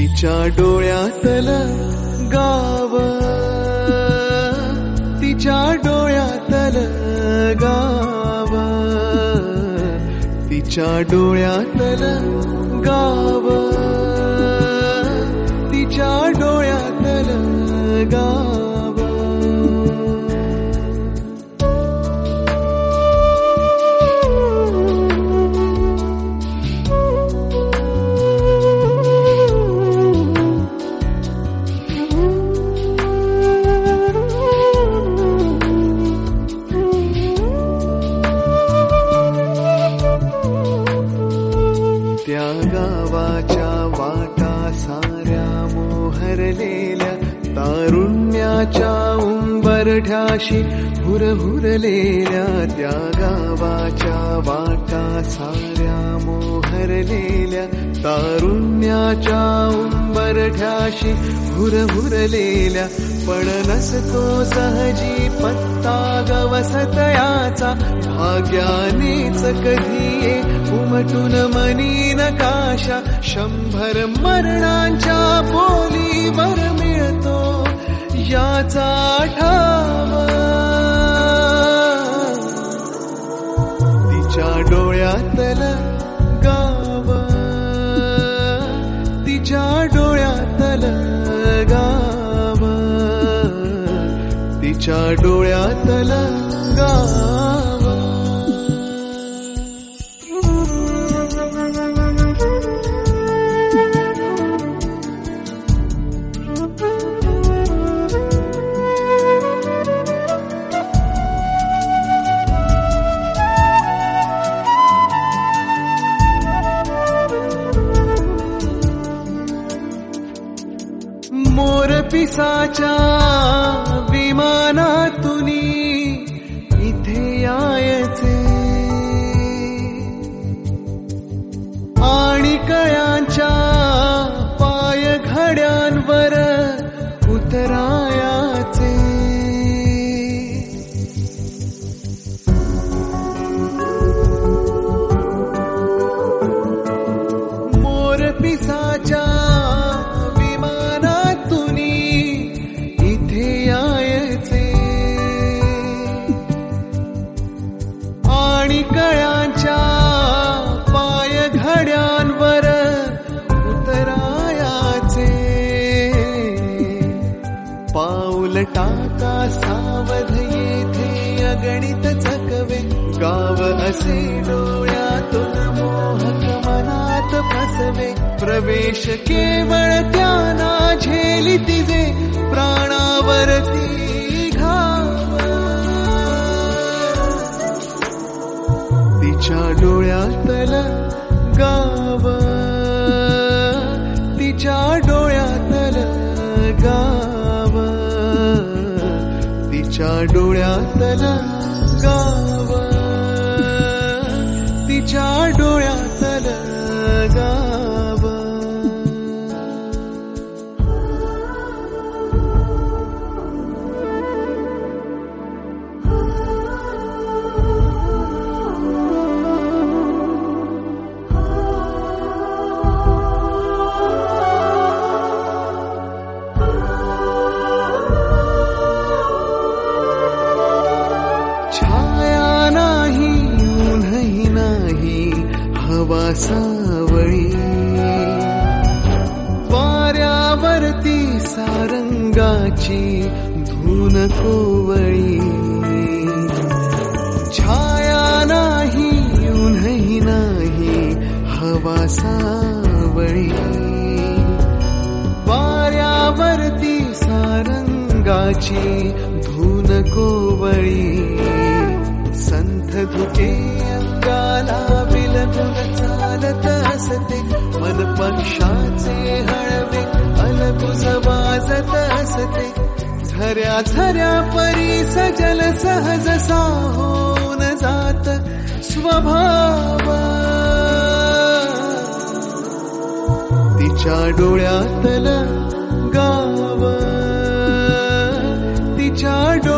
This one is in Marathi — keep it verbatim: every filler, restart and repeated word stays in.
तिच्या डोळ्यातल गाव, तिच्या डोळ्यातल गाव, तिच्या डोळ्यातल गाव, तिच्या डोळ्यातल गाव. त्या गावाच्या वाटा साऱ्या मोहरलेल्या, तारुण्याच्या उंबरठ्याशी हुरहुरलेल्या. त्या गावाच्या वाटा साऱ्या मोहरलेल्या, तारुण्याच्या उंबरठ्याशी हुरहुरलेल्या. पण नसतो सहजी पत्ता गवसतयाचा, भाग्यानेच कधी ये उमटून मनी नकाशा. शंभर मरणांच्या बोलीवर मिळतो याचा ठाव. तिच्या डोळ्यातल गाव, तिच्या डोळ्यातल गाव, तिच्या डोळ्यातल गाव. मोर पिसाच्या विमानातून इथे यायचे, आणि कळ्यांच्या पाय घड्यांवर उतरायाचे. मोर पिसाच्या कळ्यांच्या पाय घड्यांवर उतरायाचे. पाऊल टाका सावध येथे अगणित चकवे, गाव असे डोळ्यातून मोहक मनात फसवे. प्रवेश केवळ त्यांना झेली तिजे प्राणावरती घाव. तिच्या डोळ्यातल गाव, तिच्या डोळ्यातल गाव, तिच्या डोळ्यातल गाव, तिच्या डोळ्यातल गाव. सावळी वाऱ्यावरती सारंगाची धून कोवळी. छाया नाही ऊनही नाही हवा सावळी, वाऱ्यावरती सारंगाची धून कोवळी. संथ धुके अंगाला विलगून चालत असते, मन पक्षाचे हळवे अलगुज वाजत असते. झऱ्या झऱ्या परी सजल सहज साहोन जात स्वभाव. तिच्या डोळ्यातल गाव, तिच्या डोळ्यातल